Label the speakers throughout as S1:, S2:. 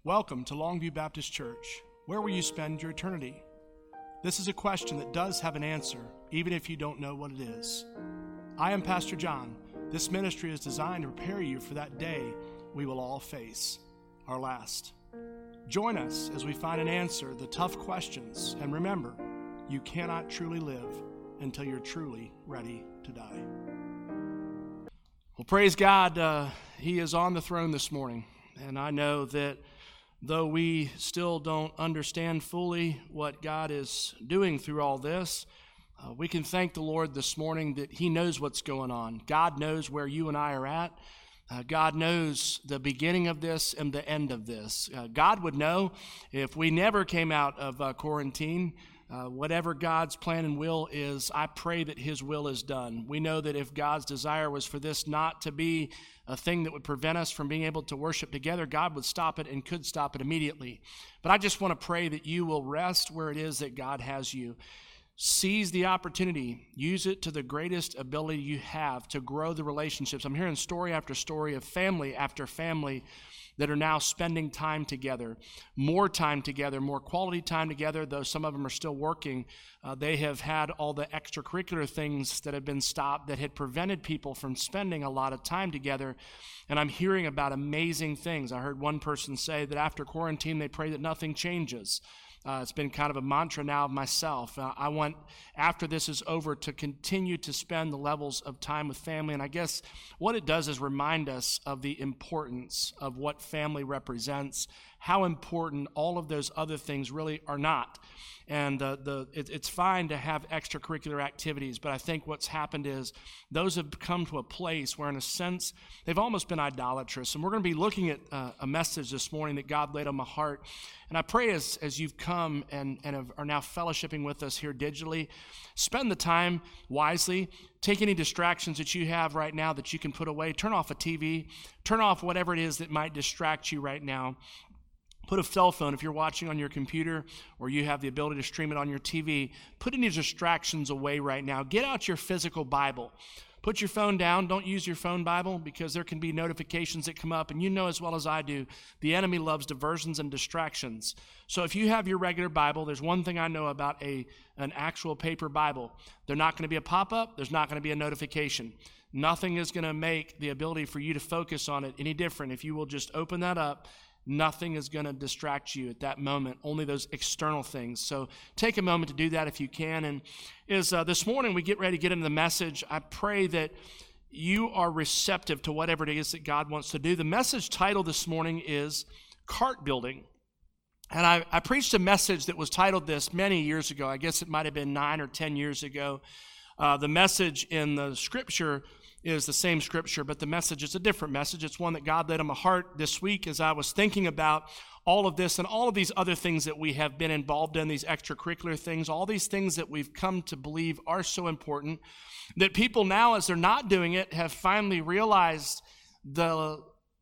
S1: Welcome to Longview Baptist Church. Where will you spend your eternity? This is a question that does have an answer, even if you don't know what it is. I am Pastor John. This ministry is designed to prepare you for that day we will all face, our last. Join us as we find an answer to the tough questions, and remember, you cannot truly live until you're truly ready to die. Well, praise God, He is on the throne this morning, and I know that though we still don't understand fully what God is doing through all this, we can thank the Lord this morning that He knows what's going on. God knows where you and I are at. God knows the beginning of this and the end of this. God would know if we never came out of quarantine. Whatever God's plan and will is, I pray that His will is done. We know that if God's desire was for this not to be a thing that would prevent us from being able to worship together, God would stop it and could stop it immediately. But I just want to pray that you will rest where it is that God has you. Seize the opportunity. Use it to the greatest ability you have to grow the relationships. I'm hearing story after story of family after family that are now spending time together, more quality time together, though some of them are still working. They have had all the extracurricular things that have been stopped that had prevented people from spending a lot of time together. And I'm hearing about amazing things. I heard one person say that after quarantine, they pray that nothing changes. It's been kind of a mantra now of myself. I want, after this is over, to continue to spend the levels of time with family. And I guess what it does is remind us of the importance of what family represents, how important all of those other things really are not. And it's fine to have extracurricular activities, but I think what's happened is those have come to a place where, in a sense, they've almost been idolatrous. And we're going to be looking at a message this morning that God laid on my heart. And I pray as you've come and are now fellowshipping with us here digitally, spend the time wisely. Take any distractions that you have right now that you can put away. Turn off a TV. Turn off whatever it is that might distract you right now. Put a cell phone, if you're watching on your computer or you have the ability to stream it on your TV, put any distractions away right now. Get out your physical Bible. Put your phone down. Don't use your phone Bible because there can be notifications that come up. And you know as well as I do, the enemy loves diversions and distractions. So if you have your regular Bible, there's one thing I know about an actual paper Bible. There's not going to be a pop-up. There's not going to be a notification. Nothing is going to make the ability for you to focus on it any different. If you will just open that up, nothing is going to distract you at that moment, only those external things. So take a moment to do that if you can. And this morning we get ready to get into the message. I pray that you are receptive to whatever it is that God wants to do. The message title this morning is Cart Building. And I preached a message that was titled this many years ago. I guess it might have been 9 or 10 years ago. The message in the scripture is the same scripture, but the message is a different message. It's one that God laid on my heart this week as I was thinking about all of this and all of these other things that we have been involved in, these extracurricular things, all these things that we've come to believe are so important, that people now, as they're not doing it, have finally realized the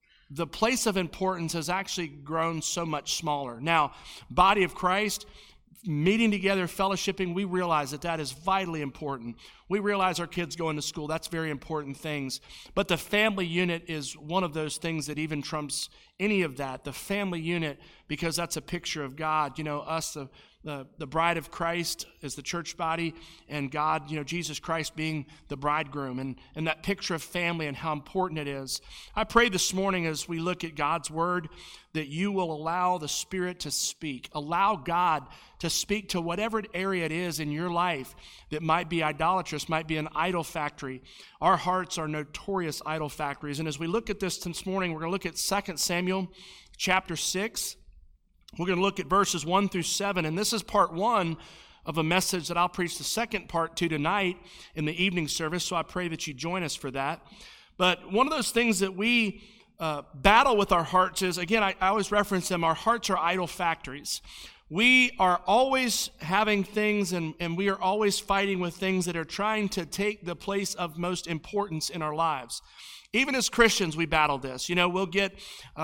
S1: place of importance has actually grown so much smaller. Now, body of Christ, meeting together, fellowshipping, we realize that is vitally important. We realize our kids going to school, that's very important things. But the family unit is one of those things that even trumps any of that. The family unit, because that's a picture of God. You know, us, the bride of Christ is the church body, and God, you know, Jesus Christ being the bridegroom, and that picture of family and how important it is. I pray this morning as we look at God's word that you will allow the Spirit to speak. Allow God to speak to whatever area it is in your life that might be idolatrous, might be an idol factory. Our hearts are notorious idol factories. And as we look at this morning, we're going to look at 2 Samuel chapter 6. We're going to look at verses 1 through 7. And this is part 1 of a message that I'll preach the second part to tonight in the evening service. So I pray that you join us for that. But one of those things that we battle with our hearts is, again, I always reference them, our hearts are idol factories. We are always having things and we are always fighting with things that are trying to take the place of most importance in our lives. Even as Christians, we battle this. You know, we'll get,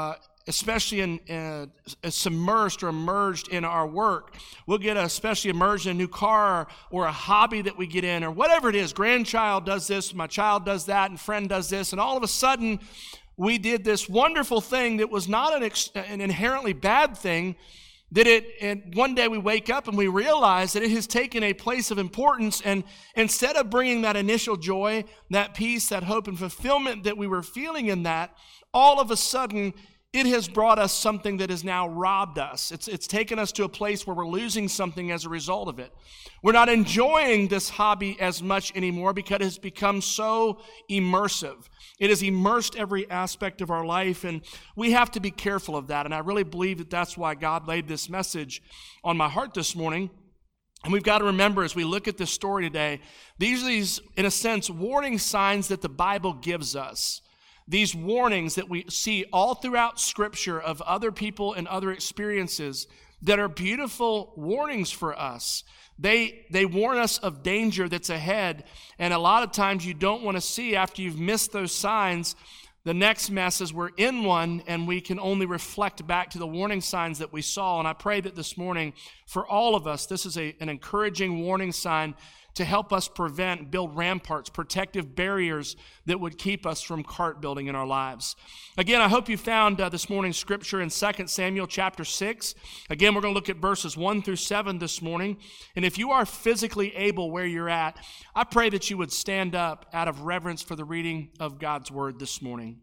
S1: especially submersed or immersed in our work. We'll get especially immersed in a new car or a hobby that we get in or whatever it is. Grandchild does this, my child does that, and friend does this. And all of a sudden, we did this wonderful thing that was not an inherently bad thing, and one day we wake up and we realize that it has taken a place of importance, and instead of bringing that initial joy, that peace, that hope and fulfillment that we were feeling in that, all of a sudden it has brought us something that has now robbed us. It's taken us to a place where we're losing something as a result of it. We're not enjoying this hobby as much anymore because it has become so immersive. It has immersed every aspect of our life, and we have to be careful of that. And I really believe that that's why God laid this message on my heart this morning. And we've got to remember, as we look at this story today, these are these, in a sense, warning signs that the Bible gives us. These warnings that we see all throughout Scripture of other people and other experiences that are beautiful warnings for us. They warn us of danger that's ahead, and a lot of times you don't want to see, after you've missed those signs, the next mess is we're in one and we can only reflect back to the warning signs that we saw. And I pray that this morning, for all of us, this is an encouraging warning sign to help us prevent, build ramparts, protective barriers that would keep us from cart building in our lives. Again, I hope you found this morning's scripture in 2 Samuel chapter 6. Again, we're going to look at verses 1 through 7 this morning. And if you are physically able where you're at, I pray that you would stand up out of reverence for the reading of God's word this morning.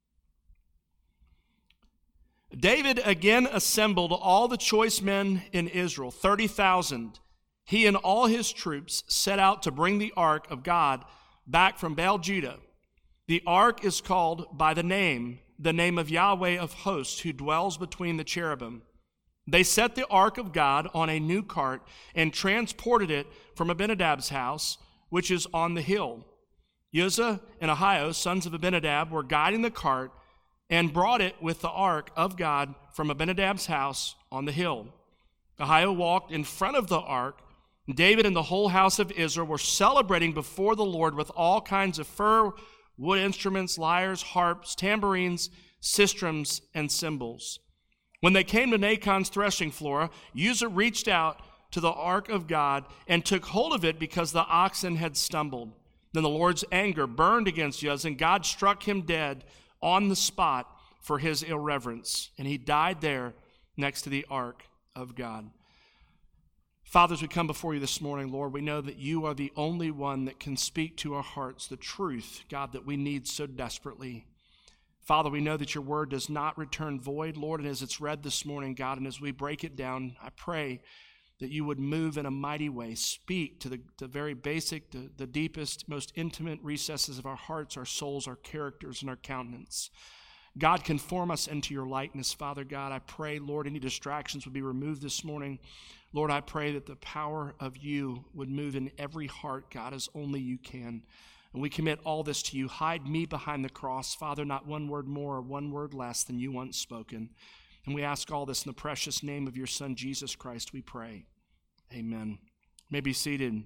S1: David again assembled all the choice men in Israel, 30,000. He and all his troops set out to bring the ark of God back from Baal Judah. The ark is called by the name of Yahweh of hosts, who dwells between the cherubim. They set the ark of God on a new cart and transported it from Abinadab's house, which is on the hill. Uzzah and Ahio, sons of Abinadab, were guiding the cart and brought it with the ark of God from Abinadab's house on the hill. Ahio walked in front of the ark. David and the whole house of Israel were celebrating before the Lord with all kinds of fir, wood instruments, lyres, harps, tambourines, sistrums, and cymbals. When they came to Nachon's threshing floor, Uzzah reached out to the ark of God and took hold of it because the oxen had stumbled. Then the Lord's anger burned against Uzzah, and God struck him dead on the spot for his irreverence, and he died there next to the ark of God. Father, as we come before you this morning, Lord, we know that you are the only one that can speak to our hearts the truth, God, that we need so desperately. Father, we know that your word does not return void, Lord, and as it's read this morning, God, and as we break it down, I pray that you would move in a mighty way, speak to the very basic, the deepest, most intimate recesses of our hearts, our souls, our characters, and our countenance. God, conform us into your likeness, Father God. I pray, Lord, any distractions would be removed this morning. Lord, I pray that the power of you would move in every heart, God, as only you can. And we commit all this to you. Hide me behind the cross, Father, not one word more or one word less than you once spoken. And we ask all this in the precious name of your Son, Jesus Christ, we pray. Amen. You may be seated.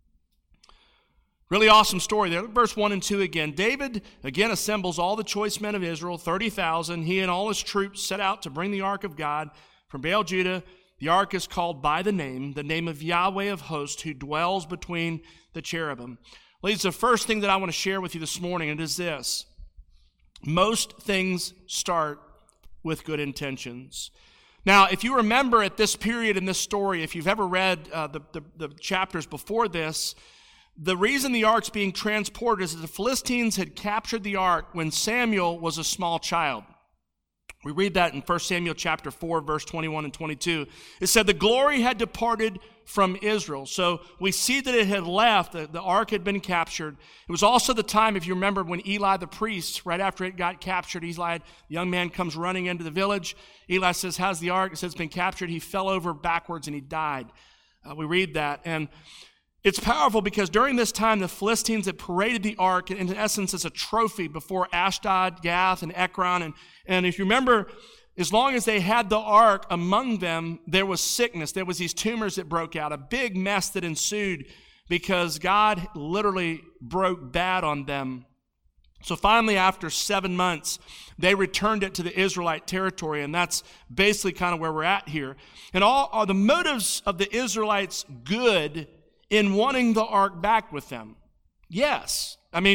S1: Really awesome story there. Verse 1 and 2 again. David again assembles all the choice men of Israel, 30,000. He and all his troops set out to bring the ark of God from Baal Judah. The ark is called by the name of Yahweh of hosts, who dwells between the cherubim. Ladies, the first thing that I want to share with you this morning, and it is this. Most things start with good intentions. Now, if you remember at this period in this story, if you've ever read the chapters before this, the reason the ark's being transported is that the Philistines had captured the ark when Samuel was a small child. We read that in 1 Samuel chapter 4, verse 21 and 22. It said the glory had departed from Israel. So we see that it had left. The ark had been captured. It was also the time, if you remember, when Eli the priest, right after it got captured, Eli, the young man, comes running into the village. Eli says, how's the ark? It says it's been captured. He fell over backwards and he died. We read that. And it's powerful because during this time, the Philistines had paraded the ark, in essence, as a trophy before Ashdod, Gath, and Ekron. And if you remember, as long as they had the ark, among them, there was sickness. There was these tumors that broke out, a big mess that ensued because God literally broke bad on them. So finally, after 7 months, they returned it to the Israelite territory, and that's basically kind of where we're at here. And all the motives of the Israelites good in wanting the ark back with them? Yes. I mean,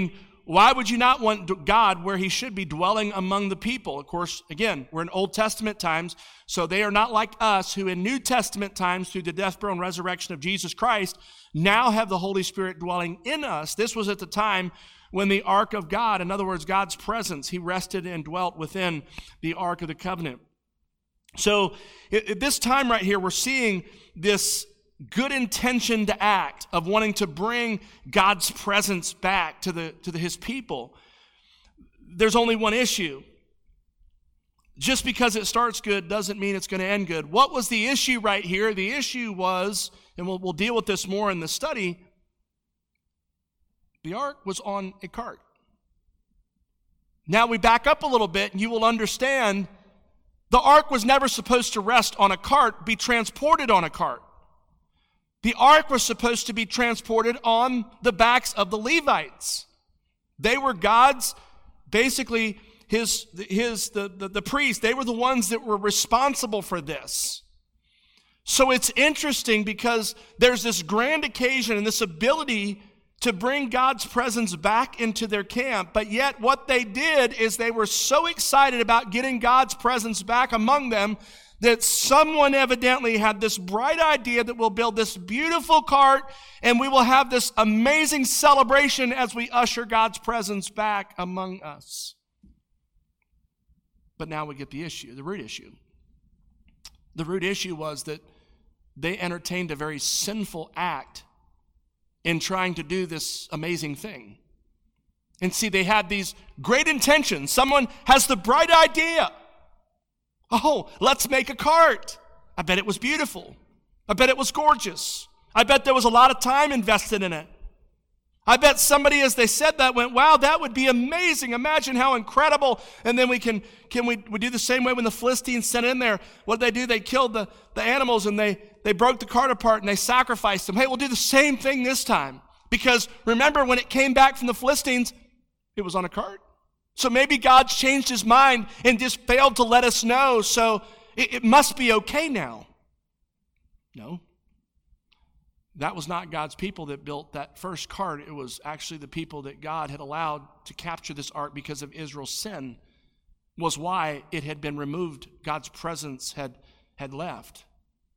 S1: why would you not want God where he should be, dwelling among the people? Of course, again, we're in Old Testament times, so they are not like us who in New Testament times, through the death, burial, and resurrection of Jesus Christ, now have the Holy Spirit dwelling in us. This was at the time when the Ark of God, in other words, God's presence, he rested and dwelt within the Ark of the Covenant. So at this time right here, we're seeing this good intentioned act of wanting to bring God's presence back to his people. There's only one issue. Just because it starts good doesn't mean it's going to end good. What was the issue right here? The issue was, and we'll deal with this more in the study, the ark was on a cart. Now we back up a little bit and you will understand the ark was never supposed to rest on a cart, be transported on a cart. The ark was supposed to be transported on the backs of the Levites. They were God's, basically the priests. They were the ones that were responsible for this. So it's interesting because there's this grand occasion and this ability to bring God's presence back into their camp. But yet what they did is they were so excited about getting God's presence back among them that someone evidently had this bright idea that we'll build this beautiful cart and we will have this amazing celebration as we usher God's presence back among us. But now we get the issue, the root issue. The root issue was that they entertained a very sinful act in trying to do this amazing thing. And see, they had these great intentions. Someone has the bright idea. Oh, let's make a cart. I bet it was beautiful. I bet it was gorgeous. I bet there was a lot of time invested in it. I bet somebody, as they said that, went, wow, that would be amazing. Imagine how incredible. And then we do the same way when the Philistines sent in there. What did they do? They killed the animals and they broke the cart apart and they sacrificed them. Hey, we'll do the same thing this time. Because remember, when it came back from the Philistines, it was on a cart. So maybe God's changed his mind and just failed to let us know. So it must be okay now. No. That was not God's people that built that first cart. It was actually the people that God had allowed to capture this ark because of Israel's sin was why it had been removed. God's presence had left.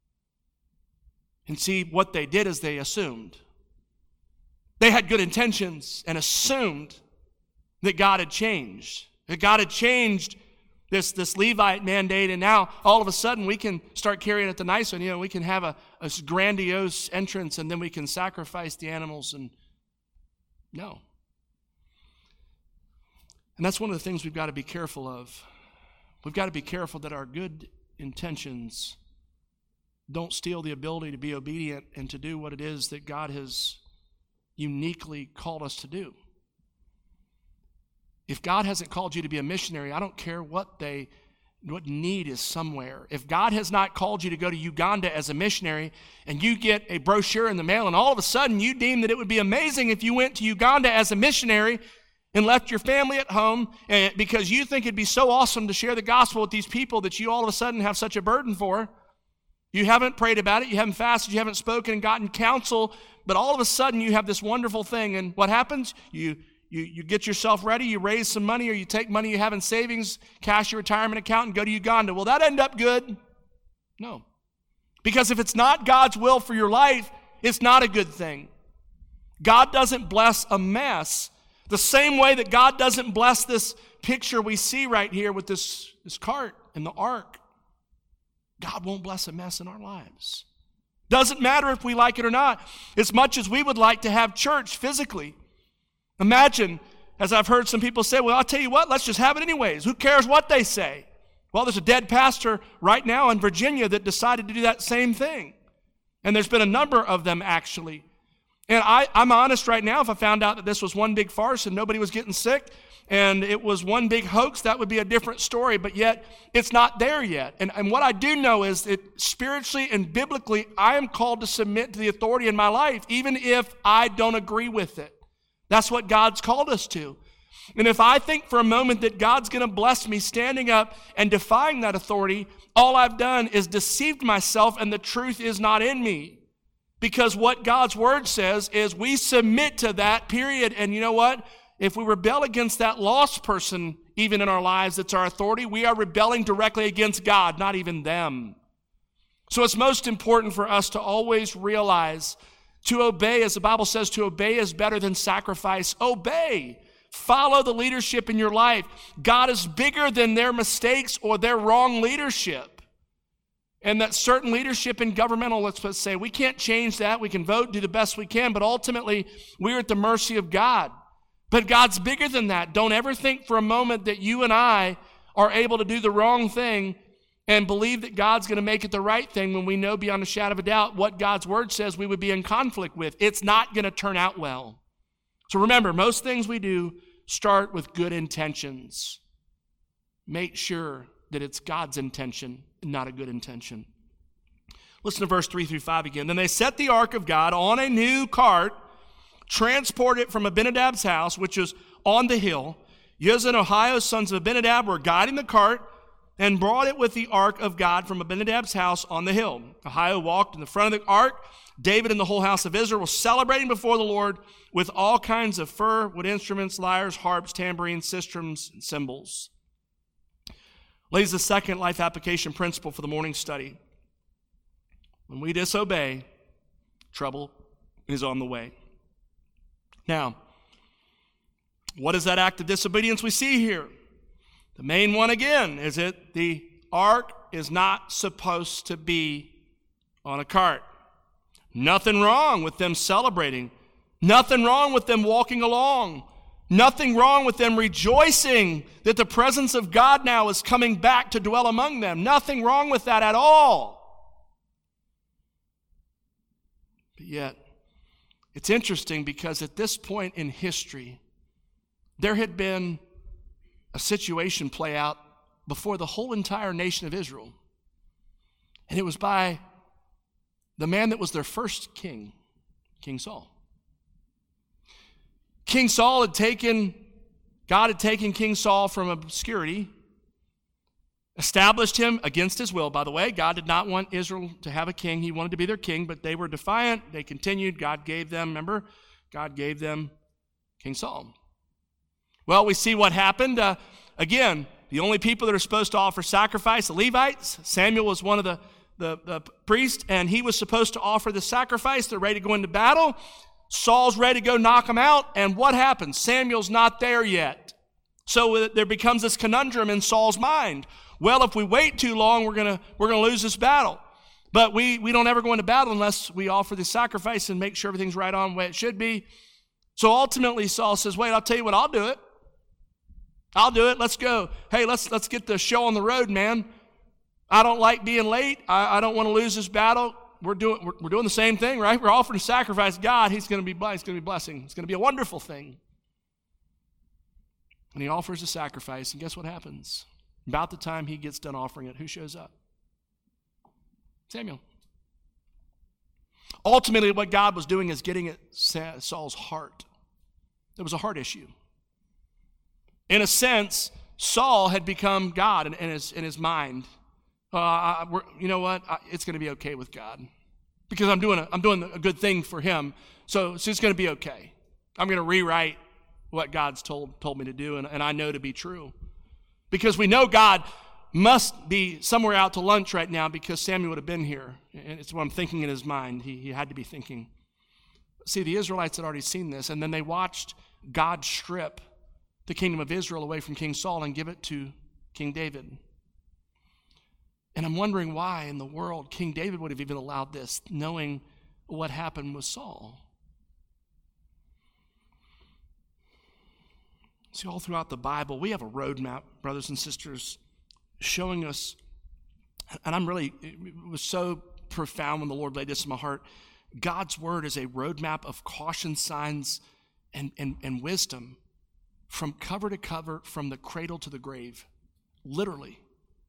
S1: And see, what they did is they assumed. They had good intentions and assumed that God had changed. That God had changed this Levite mandate, and now all of a sudden we can start carrying it the nice one. You know, we can have a grandiose entrance and then we can sacrifice the animals, and no. And that's one of the things we've got to be careful of. We've got to be careful that our good intentions don't steal the ability to be obedient and to do what it is that God has uniquely called us to do. If God hasn't called you to be a missionary, I don't care what need is somewhere. If God has not called you to go to Uganda as a missionary and you get a brochure in the mail and all of a sudden you deem that it would be amazing if you went to Uganda as a missionary and left your family at home because you think it'd be so awesome to share the gospel with these people that you all of a sudden have such a burden for. You haven't prayed about it, you haven't fasted, you haven't spoken and gotten counsel, but all of a sudden you have this wonderful thing, and what happens? You get yourself ready, you raise some money, or you take money you have in savings, cash your retirement account, and go to Uganda. Will that end up good? No. Because if it's not God's will for your life, it's not a good thing. God doesn't bless a mess. The same way that God doesn't bless this picture we see right here with this cart and the ark. God won't bless a mess in our lives. Doesn't matter if we like it or not. As much as we would like to have church physically. Imagine, as I've heard some people say, well, I'll tell you what, let's just have it anyways. Who cares what they say? Well, there's a dead pastor right now in Virginia that decided to do that same thing. And there's been a number of them, actually. And I'm honest right now, if I found out that this was one big farce and nobody was getting sick and it was one big hoax, that would be a different story. But yet, it's not there yet. And what I do know is that spiritually and biblically, I am called to submit to the authority in my life, even if I don't agree with it. That's what God's called us to. And if I think for a moment that God's going to bless me standing up and defying that authority, all I've done is deceived myself and the truth is not in me. Because what God's word says is we submit to that, period. And you know what? if we rebel against that lost person, even in our lives, that's our authority, we are rebelling directly against God, not even them. So it's most important for us to always realize to obey, as the Bible says, to obey is better than sacrifice. Obey. Follow the leadership in your life. God is bigger than their mistakes or their wrong leadership. And that certain leadership in governmental, let's say, we can't change that. We can vote, do the best we can, but ultimately we're at the mercy of God. But God's bigger than that. Don't ever think for a moment that you and I are able to do the wrong thing and believe that God's going to make it the right thing when we know beyond a shadow of a doubt what God's word says we would be in conflict with. It's not going to turn out well. So remember, most things we do start with good intentions. Make sure that it's God's intention, not a good intention. Listen to verse 3-5 again. Then they set the ark of God on a new cart, transported it from Abinadab's house, which was on the hill. Uzzah and Ahio, sons of Abinadab, were guiding the cart and brought it with the ark of God from Abinadab's house on the hill. Ahio walked in the front of the ark. David and the whole house of Israel were celebrating before the Lord with all kinds of fir, wood instruments, lyres, harps, tambourines, sistrums, and cymbals. Lays the second life application principle for the morning study. When we disobey, trouble is on the way. Now, what is that act of disobedience we see here? The main one again is that the ark is not supposed to be on a cart. Nothing wrong with them celebrating. Nothing wrong with them walking along. Nothing wrong with them rejoicing that the presence of God now is coming back to dwell among them. Nothing wrong with that at all. But yet, it's interesting because at this point in history, there had been a situation play out before the whole entire nation of Israel. And it was by the man that was their first king, King Saul. King Saul God had taken King Saul from obscurity, established him against his will, by the way. God did not want Israel to have a king. He wanted to be their king, but they were defiant. They continued. God gave them King Saul. Well, we see what happened. Again, the only people that are supposed to offer sacrifice, the Levites. Samuel was one of the priests, and he was supposed to offer the sacrifice. They're ready to go into battle. Saul's ready to go knock him out, and what happens? Samuel's not there yet. So there becomes this conundrum in Saul's mind. Well, if we wait too long, we're gonna lose this battle. But we don't ever go into battle unless we offer the sacrifice and make sure everything's right on the way it should be. So ultimately, Saul says, wait, I'll tell you what, I'll do it. Let's go. Hey, let's get the show on the road, man. I don't like being late. I don't want to lose this battle. We're doing the same thing, right? We're offering to sacrifice God. He's going to be blessing. It's going to be a wonderful thing. And he offers a sacrifice, and guess what happens? About the time he gets done offering it, who shows up? Samuel. Ultimately, what God was doing is getting at Saul's heart. It was a heart issue. In a sense, Saul had become God in his mind. You know what? It's going to be okay with God because I'm doing a good thing for him. So it's going to be okay. I'm going to rewrite what God's told me to do, and I know to be true. Because we know God must be somewhere out to lunch right now because Samuel would have been here. And it's what I'm thinking in his mind. He had to be thinking. See, the Israelites had already seen this, and then they watched God strip the kingdom of Israel away from King Saul and give it to King David. And I'm wondering why in the world King David would have even allowed this, knowing what happened with Saul. See, all throughout the Bible, we have a roadmap, brothers and sisters, showing us, and it was so profound when the Lord laid this in my heart. God's word is a roadmap of caution, signs, and wisdom from cover to cover, from the cradle to the grave, literally.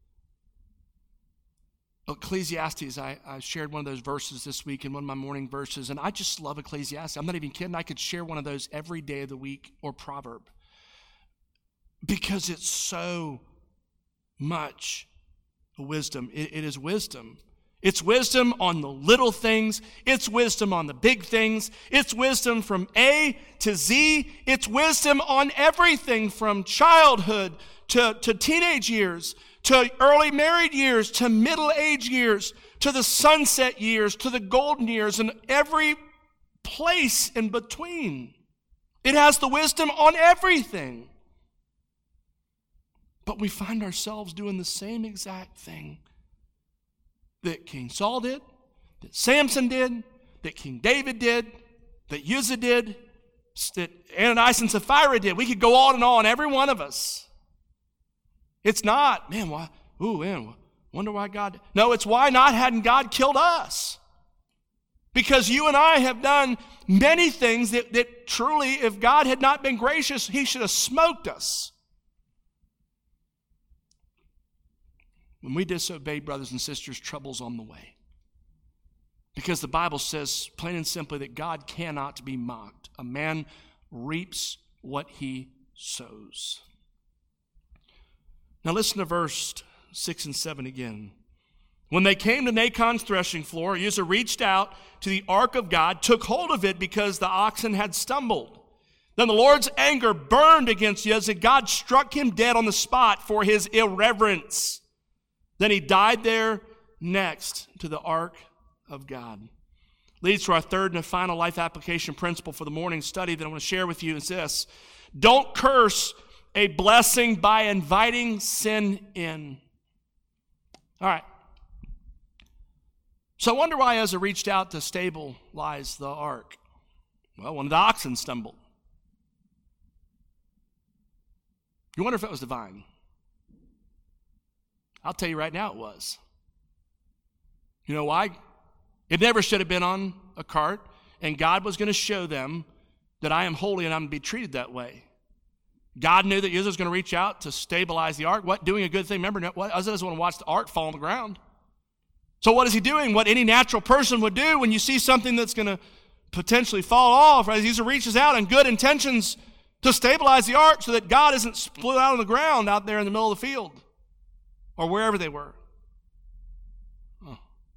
S1: Ecclesiastes, I shared one of those verses this week in one of my morning verses, and I just love Ecclesiastes. I'm not even kidding. I could share one of those every day of the week, or proverb, because it's so much wisdom. It is wisdom. It's wisdom on the little things. It's wisdom on the big things. It's wisdom from A to Z. It's wisdom on everything from childhood to teenage years, to early married years, to middle age years, to the sunset years, to the golden years, and every place in between. It has the wisdom on everything. But we find ourselves doing the same exact thing that King Saul did, that Samson did, that King David did, that Uzzah did, that Ananias and Sapphira did. We could go on and on, every one of us. It's not, man, why? Ooh, man, wonder why God. No, it's why not hadn't God killed us? Because you and I have done many things that truly, if God had not been gracious, he should have smoked us. When we disobey, brothers and sisters, trouble's on the way. Because the Bible says, plain and simply, that God cannot be mocked. A man reaps what he sows. Now listen to verse 6 and 7 again. When they came to Nachon's threshing floor, Uzzah reached out to the ark of God, took hold of it because the oxen had stumbled. Then the Lord's anger burned against Uzzah. God struck him dead on the spot for his irreverence. Then he died there next to the ark of God. Leads to our third and final life application principle for the morning study that I want to share with you is this. Don't curse a blessing by inviting sin in. All right. So I wonder why Uzzah reached out to stabilize the ark. Well, one of the oxen stumbled. You wonder if it was divine. I'll tell you right now it was. You know why? It never should have been on a cart, and God was going to show them that I am holy and I'm going to be treated that way. God knew that Uzzah was going to reach out to stabilize the ark. What? Doing a good thing. Remember, Uzzah doesn't want to watch the ark fall on the ground. So what is he doing? What any natural person would do when you see something that's going to potentially fall off. Right? Uzzah reaches out in good intentions to stabilize the ark so that God isn't split out on the ground out there in the middle of the field. Or wherever they were. Oh.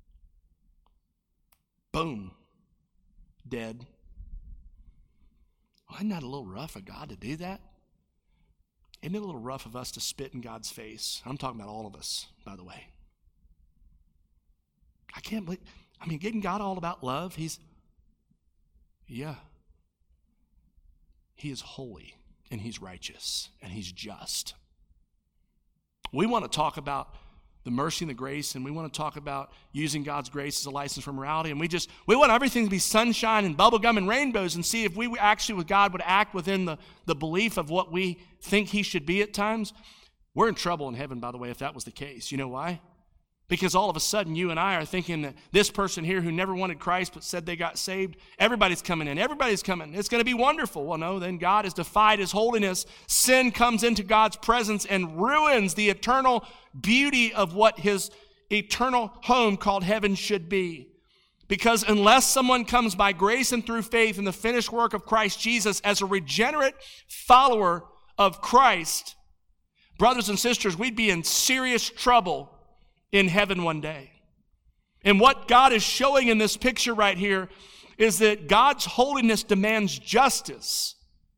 S1: Boom. Dead. Well, isn't that a little rough of God to do that? Isn't it a little rough of us to spit in God's face? I'm talking about all of us, by the way. I can't believe, isn't God all about love? He is holy, and he's righteous, and he's just. We want to talk about the mercy and the grace, and we want to talk about using God's grace as a license for morality, and we want everything to be sunshine and bubblegum and rainbows, and see if we actually with God would act within the belief of what we think he should be at times. We're in trouble in heaven, by the way, if that was the case. You know why? Because all of a sudden you and I are thinking that this person here who never wanted Christ but said they got saved, everybody's coming in. Everybody's coming. It's going to be wonderful. Well, no, then God has defied his holiness. Sin comes into God's presence and ruins the eternal beauty of what his eternal home called heaven should be. Because unless someone comes by grace and through faith in the finished work of Christ Jesus as a regenerate follower of Christ, brothers and sisters, we'd be in serious trouble in heaven one day. And what God is showing in this picture right here is that God's holiness demands justice.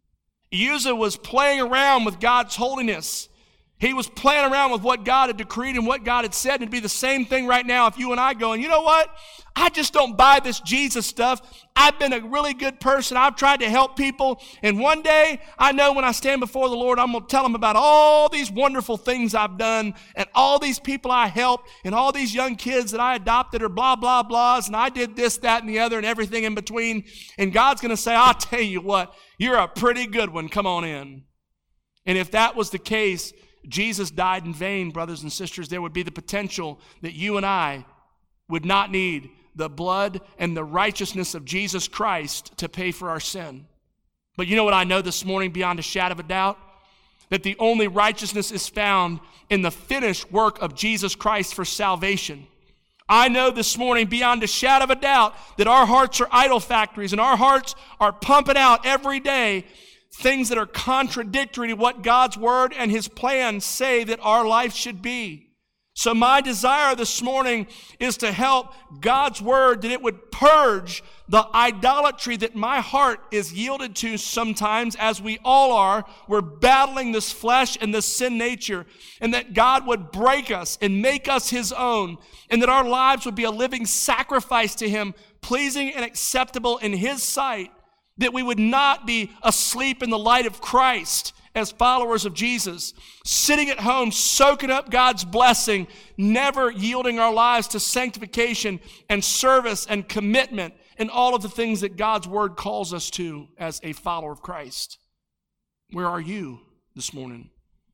S1: Uzzah was playing around with God's holiness. He was playing around with what God had decreed and what God had said. It'd be the same thing right now if you and I going, you know what? I just don't buy this Jesus stuff. I've been a really good person. I've tried to help people. And one day, I know when I stand before the Lord, I'm going to tell him about all these wonderful things I've done and all these people I helped and all these young kids that I adopted or blah, blah, blahs. And I did this, that, and the other and everything in between. And God's going to say, I'll tell you what, you're a pretty good one. Come on in. And if that was the case, Jesus died in vain, brothers and sisters. There would be the potential that you and I would not need the blood and the righteousness of Jesus Christ to pay for our sin. But you know what I know this morning beyond a shadow of a doubt? That the only righteousness is found in the finished work of Jesus Christ for salvation. I know this morning beyond a shadow of a doubt that our hearts are idol factories and our hearts are pumping out every day things that are contradictory to what God's word and his plan say that our life should be. So my desire this morning is to help God's word, that it would purge the idolatry that my heart is yielded to sometimes, as we all are. We're battling this flesh and this sin nature, and that God would break us and make us his own, and that our lives would be a living sacrifice to him, pleasing and acceptable in his sight, that we would not be asleep in the light of Christ as followers of Jesus, sitting at home, soaking up God's blessing, never yielding our lives to sanctification and service and commitment and all of the things that God's word calls us to as a follower of Christ. Where are you this morning?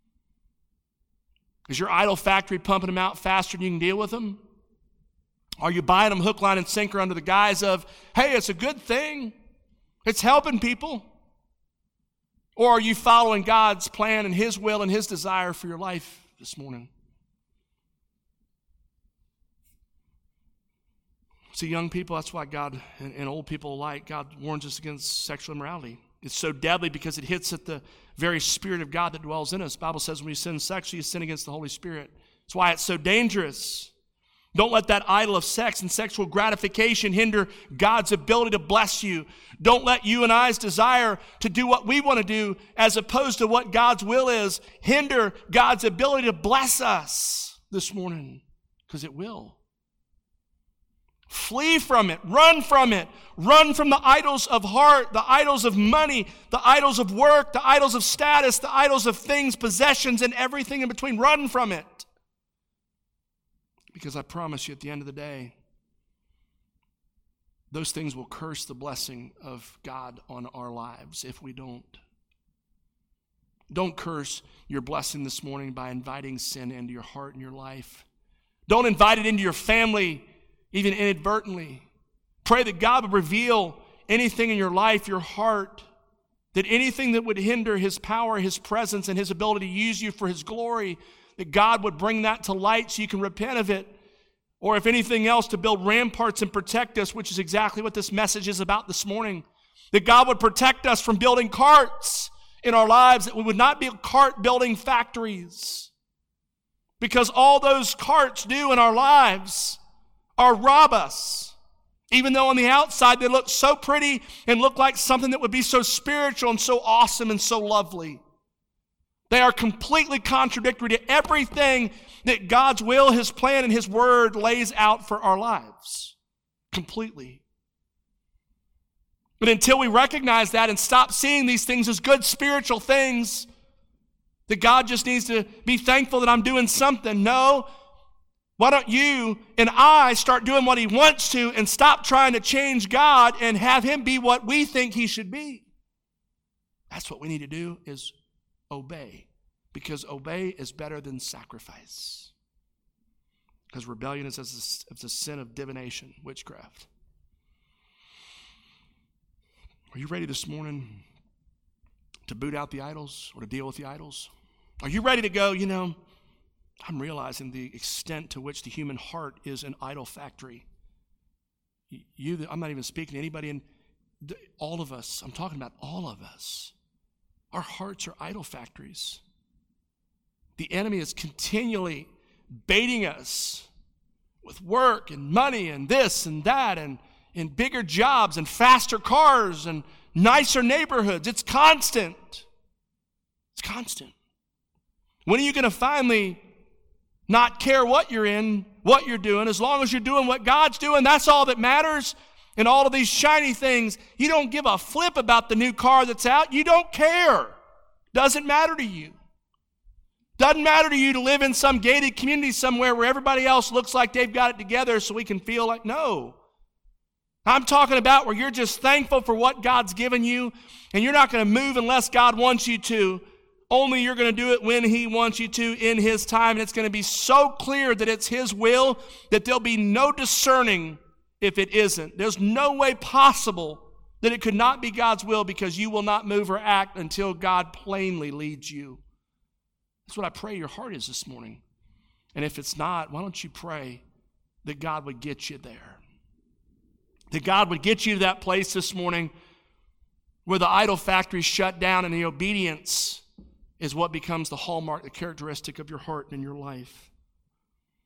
S1: Is your idol factory pumping them out faster than you can deal with them? Are you buying them hook, line, and sinker under the guise of, hey, it's a good thing, it's helping people? Or are you following God's plan and his will and his desire for your life this morning? See, young people, that's why God and old people alike, God warns us against sexual immorality. It's so deadly because it hits at the very Spirit of God that dwells in us. The Bible says when we sin sexually, you sin against the Holy Spirit. That's why it's so dangerous. Don't let that idol of sex and sexual gratification hinder God's ability to bless you. Don't let you and I's desire to do what we want to do as opposed to what God's will is hinder God's ability to bless us this morning, because it will. Flee from it. Run from it. Run from the idols of heart, the idols of money, the idols of work, the idols of status, the idols of things, possessions, and everything in between. Run from it. Because I promise you, at the end of the day, those things will curse the blessing of God on our lives if we don't. Don't curse your blessing this morning by inviting sin into your heart and your life. Don't invite it into your family, even inadvertently. Pray that God would reveal anything in your life, your heart, that anything that would hinder his power, his presence, and his ability to use you for his glory, that God would bring that to light so you can repent of it. Or if anything else, to build ramparts and protect us, which is exactly what this message is about this morning. That God would protect us from building carts in our lives, that we would not be cart building factories. Because all those carts do in our lives are rob us. Even though on the outside they look so pretty and look like something that would be so spiritual and so awesome and so lovely. They are completely contradictory to everything that God's will, his plan, and his word lays out for our lives. Completely. But until we recognize that and stop seeing these things as good spiritual things, that God just needs to be thankful that I'm doing something. No. Why don't you and I start doing what he wants to and stop trying to change God and have him be what we think he should be? That's what we need to do, is obey, because obey is better than sacrifice. Because rebellion is a sin of divination, witchcraft. Are you ready this morning to boot out the idols or to deal with the idols? Are you ready to go, I'm realizing the extent to which the human heart is an idol factory. I'm not even speaking to anybody, and all of us, I'm talking about all of us. Our hearts are idol factories. The enemy is continually baiting us with work and money and this and that and bigger jobs and faster cars and nicer neighborhoods. It's constant. It's constant. When are you going to finally not care what you're in, what you're doing? As long as you're doing what God's doing, that's all that matters. And all of these shiny things, you don't give a flip about the new car that's out. You don't care. Doesn't matter to you. Doesn't matter to you to live in some gated community somewhere where everybody else looks like they've got it together so we can feel like, no. I'm talking about where you're just thankful for what God's given you, and you're not going to move unless God wants you to. Only you're going to do it when he wants you to in his time, and it's going to be so clear that it's his will that there'll be no discerning if it isn't. There's no way possible that it could not be God's will, because you will not move or act until God plainly leads you. That's what I pray your heart is this morning. And if it's not, why don't you pray that God would get you there? That God would get you to that place this morning where the idol factory is shut down and the obedience is what becomes the hallmark, the characteristic of your heart and your life.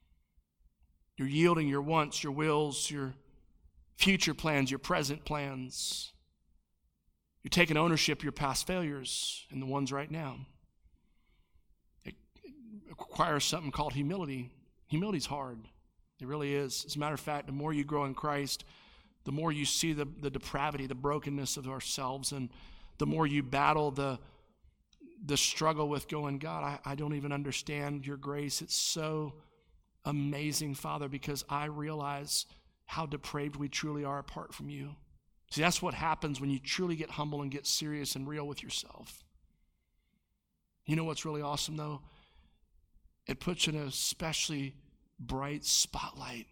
S1: You're yielding your wants, your wills, your future plans, your present plans. You're taking ownership of your past failures and the ones right now. It requires something called humility. Humility's hard. It really is. As a matter of fact, the more you grow in Christ, the more you see the depravity, the brokenness of ourselves, and the more you battle the struggle with going, God, I don't even understand your grace. It's so amazing, Father, because I realize how depraved we truly are apart from you. See, that's what happens when you truly get humble and get serious and real with yourself. You know what's really awesome, though? It puts you in an especially bright spotlight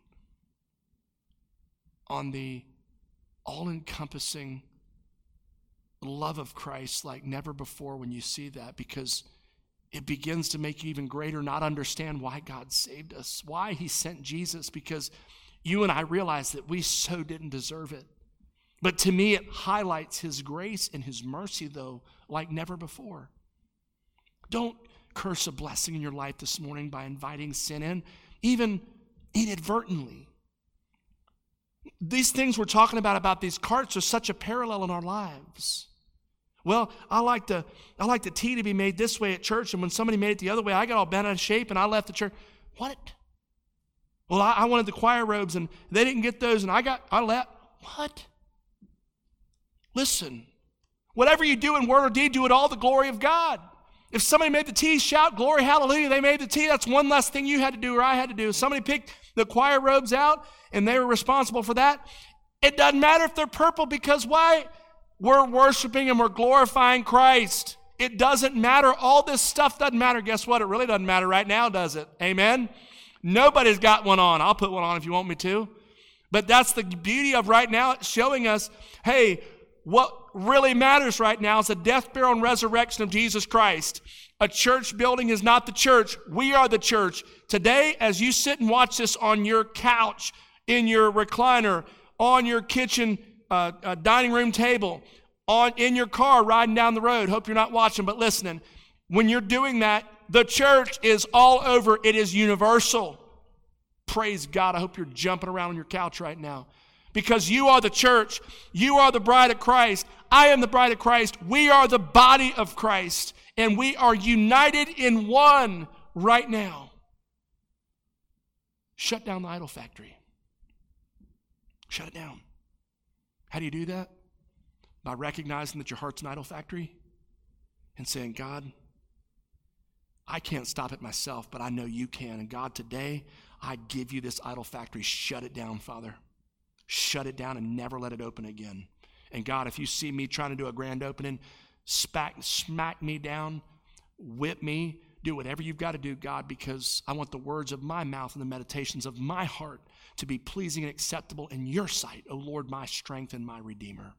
S1: on the all-encompassing love of Christ like never before when you see that, because it begins to make you even greater not understand why God saved us, why he sent Jesus, because you and I realize that we so didn't deserve it. But to me, it highlights his grace and his mercy, though, like never before. Don't curse a blessing in your life this morning by inviting sin in, even inadvertently. These things we're talking about these carts are such a parallel in our lives. Well, I like the tea to be made this way at church, and when somebody made it the other way, I got all bent out of shape and I left the church. What? Well, I wanted the choir robes and they didn't get those, and I left. What? Listen, whatever you do in word or deed, do it all the glory of God. If somebody made the tea, shout glory, hallelujah, they made the tea. That's one less thing you had to do or I had to do. If somebody picked the choir robes out and they were responsible for that, it doesn't matter if they're purple, because why? We're worshiping and we're glorifying Christ. It doesn't matter. All this stuff doesn't matter. Guess what? It really doesn't matter right now, does it? Amen? Nobody's got one on. I'll put one on if you want me to. But that's the beauty of right now. It's showing us, hey, what really matters right now is the death, burial, and resurrection of Jesus Christ. A church building is not the church. We are the church. Today, as you sit and watch this on your couch, in your recliner, on your kitchen dining room table, in your car riding down the road, hope you're not watching but listening. When you're doing that, the church is all over. It is universal. Praise God. I hope you're jumping around on your couch right now, because you are the church. You are the bride of Christ. I am the bride of Christ. We are the body of Christ, and we are united in one right now. Shut down the idol factory. Shut it down. How do you do that? By recognizing that your heart's an idol factory and saying, God, I can't stop it myself, but I know you can. And God, today, I give you this idol factory. Shut it down, Father. Shut it down and never let it open again. And God, if you see me trying to do a grand opening, smack me down, whip me, do whatever you've got to do, God, because I want the words of my mouth and the meditations of my heart to be pleasing and acceptable in your sight, O Lord, my strength and my Redeemer.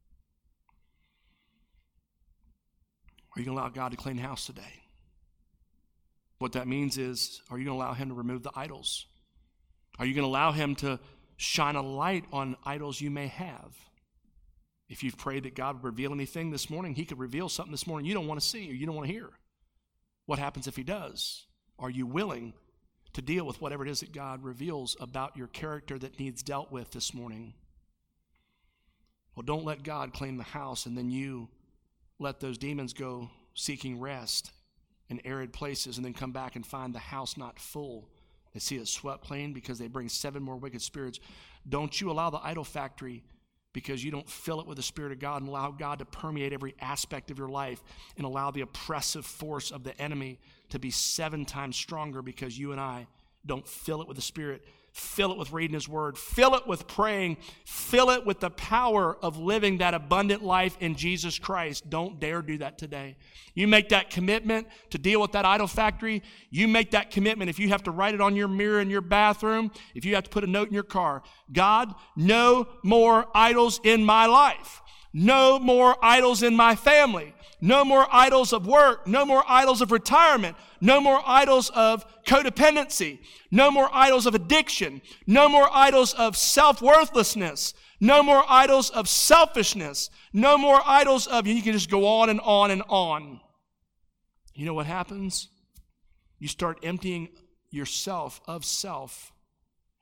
S1: Are you going to allow God to clean the house today? What that means is, are you going to allow him to remove the idols? Are you going to allow him to shine a light on idols you may have? If you've prayed that God would reveal anything this morning, he could reveal something this morning you don't want to see or you don't want to hear. What happens if he does? Are you willing to deal with whatever it is that God reveals about your character that needs dealt with this morning? Well, don't let God claim the house and then you let those demons go seeking rest in arid places and then come back and find the house not full. They see it swept clean because they bring 7 more wicked spirits. Don't you allow the idol factory, because you don't fill it with the Spirit of God and allow God to permeate every aspect of your life and allow the oppressive force of the enemy to be 7 times stronger because you and I don't fill it with the Spirit. Fill it with reading his word. Fill it with praying. Fill it with the power of living that abundant life in Jesus Christ. Don't dare do that today. You make that commitment to deal with that idol factory. You make that commitment. If you have to write it on your mirror in your bathroom, if you have to put a note in your car, God, no more idols in my life. No more idols in my family. No more idols of work. No more idols of retirement. No more idols of codependency. No more idols of addiction. No more idols of self-worthlessness. No more idols of selfishness. No more idols of, you can just go on and on and on. You know what happens? You start emptying yourself of self,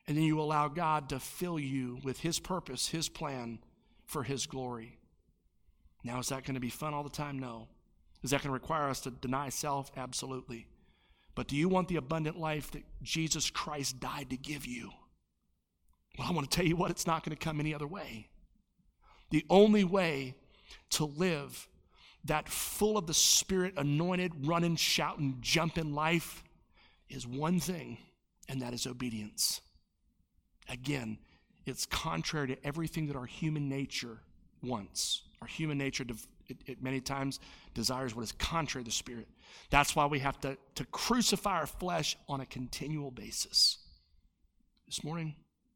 S1: And then you allow God to fill you with his purpose, his plan for his glory. Now, is that going to be fun all the time? No. Is that going to require us to deny self? Absolutely. But do you want the abundant life that Jesus Christ died to give you? Well, I want to tell you what, it's not going to come any other way. The only way to live that full of the Spirit, anointed, running, shouting, jumping life is one thing, and that is obedience. Again, it's contrary to everything that our human nature wants. Our human nature, it many times desires what is contrary to the Spirit. That's why we have to crucify our flesh on a continual basis. This morning,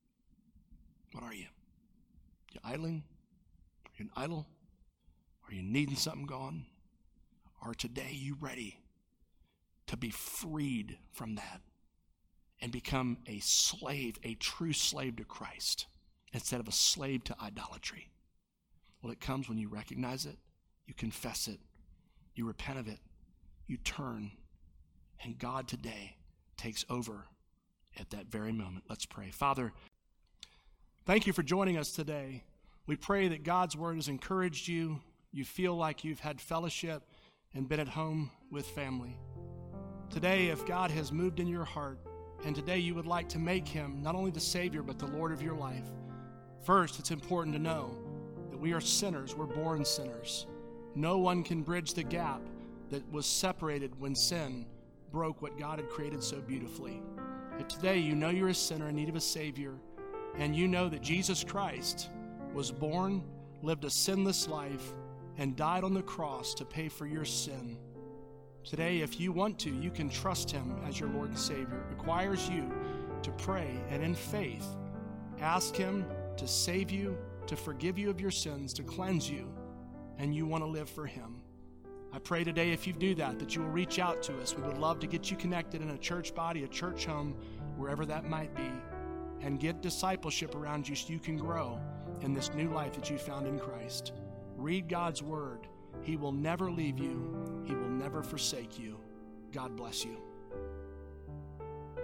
S1: what are you? You idling? Are you an idol? Are you needing something gone? Or today you ready to be freed from that and become a slave, a true slave to Christ, instead of a slave to idolatry? Well, it comes when you recognize it, you confess it, you repent of it, you turn, and God today takes over at that very moment. Let's pray. Father, thank you for joining us today. We pray that God's word has encouraged you. You feel like you've had fellowship and been at home with family. Today, if God has moved in your heart, and today you would like to make him not only the Savior, but the Lord of your life, first, it's important to know that we are sinners. We're born sinners. No one can bridge the gap that was separated when sin broke what God had created so beautifully. If today you know you're a sinner in need of a Savior, and you know that Jesus Christ was born, lived a sinless life, and died on the cross to pay for your sin, today, if you want to, you can trust him as your Lord and Savior. It requires you to pray and in faith ask him to save you, to forgive you of your sins, to cleanse you, and you want to live for him. I pray today, if you do that, that you will reach out to us. We would love to get you connected in a church body, a church home, wherever that might be, and get discipleship around you so you can grow in this new life that you found in Christ. Read God's word. He will never leave you. He will never forsake you. God bless you.